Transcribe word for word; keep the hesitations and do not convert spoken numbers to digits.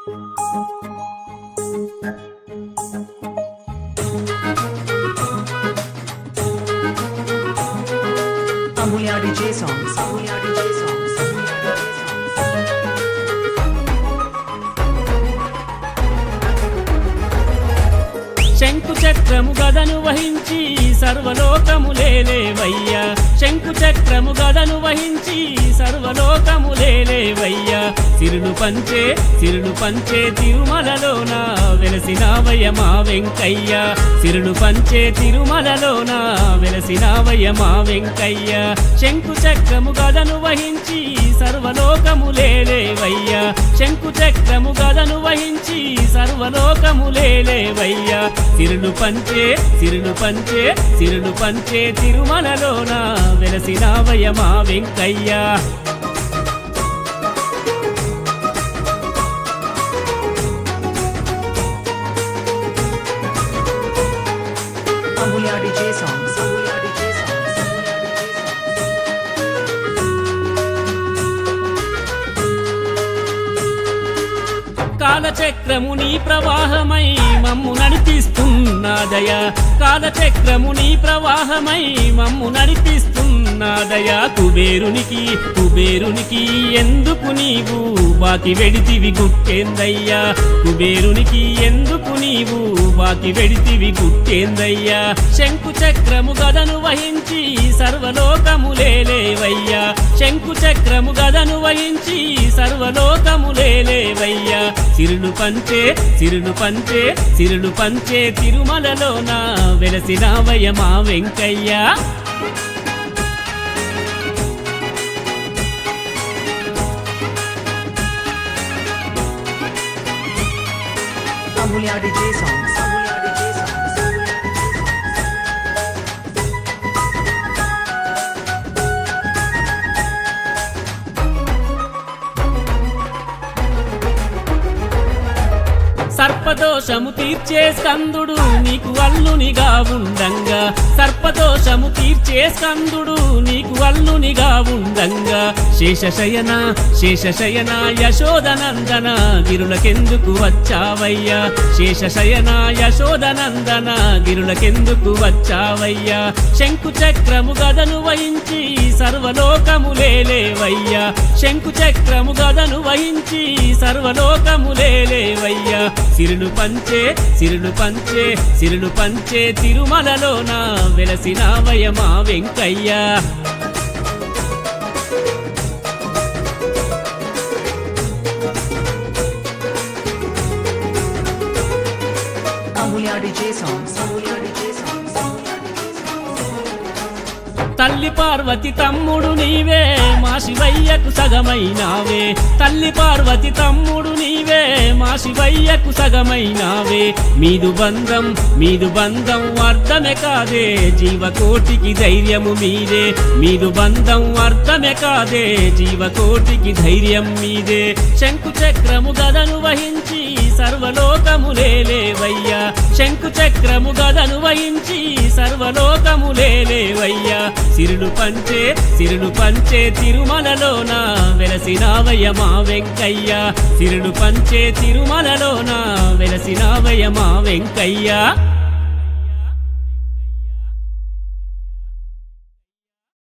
Amulya D J songs. Amulya D J songs. శంకు చక్రము గదను వహించి సర్వలోకములేలేవయ్యా శంకు చక్రము గదను వహించి సర్వలోకములేలేవయ్యా సిరులు పంచే సిరులు పంచే తిరుమలలోన వెలసినావయ్య మా వెంకయ్య సిరులు పంచే తిరుమలలోన వెలసినావయ్య మా వెంకయ్య శంకు చక్రము గదను వహించి సర్వలోకములేలేవయ్యా శంకు చక్రము గదను వహించి సర్వలోకములేలేవయ్యా సిరులు పంచే సిరులు పంచే సిరులు పంచే తిరుమలలోన వెలసినావయ్య మా Venkaiah Amulya D J songs. Amulya D J songs. కాలచక్రము నీ ప్రవాహమై మమ్ము నడిపిస్తున్నాదయా కాలచక్రము నీ ప్రవాహమై మమ్ము నడిపిస్తున్నాదయా కుబేరునికి కుబేరునికి ఎందుకు నీవు బాకి వెడితివి గుట్టేందయ్యా కుబేరునికి ఎందుకు నీవు బాకి వెడితివి గుట్టేందయ్యా శంకు చక్రము గదను వహించి సర్వలోకములేలేవయ్యా శంకు చక్రము గదను వహించి సర్వలోకములేలేవయ్యా సిరులు పంచే సిరులు పంచే సిరులు పంచే తిరుమలలోన వెలసినావయ్య మా Venkaiah Amulya D J songs. Amulya D J songs. సర్పదోషము తీర్చే స్కందుడు నీకు అల్లునిగా ఉండంగా సర్పదోషము తీర్చే స్కందుడు నీకు అల్లునిగా ఉండంగా శేషశయన శేషశయన యశోదనందన గిరులకెందుకు వచ్చావయ్యా శేషశయన యశోదనందన గిరులకెందుకు వచ్చావయ్యా శంకు చక్రము గదను వహించి సర్వలోకములేలేవయ్యా శంకు చక్రము గదను వహించి సర్వలోకములేలేవయ్యా సిరులు పంచే సిరులు పంచే సిరులు పంచే తిరుమలలోన వెలసినావయ్య మా Venkaiah Amulya D J songs. Amulya D J songs. తల్లి పార్వతి తమ్ముడు నీవే మా శివయ్యకు సగమైనావే తల్లి పార్వతి తమ్ముడు నీవే మా శివయ్యకు సగమైనావే మీదు బంధం మీదు బంధం అర్థమే కాదే జీవకోటికి ధైర్యము మీదే మీదు బంధం అర్థమే కాదే జీవకోటికి ధైర్యం మీదే శంకు చక్రము గదను వహించి సర్వలోకములేలేవయ్యా శంకు చక్రము గదను వహించి సర్వలోకములేలేవయ్యా సిరులు పంచే సిరులు పంచే తిరుమలలోన వెలసినావయ్య మా వెంకయ్య సిరులు పంచే తిరుమలలోన వెలసినావయ్య మా వెంకయ్య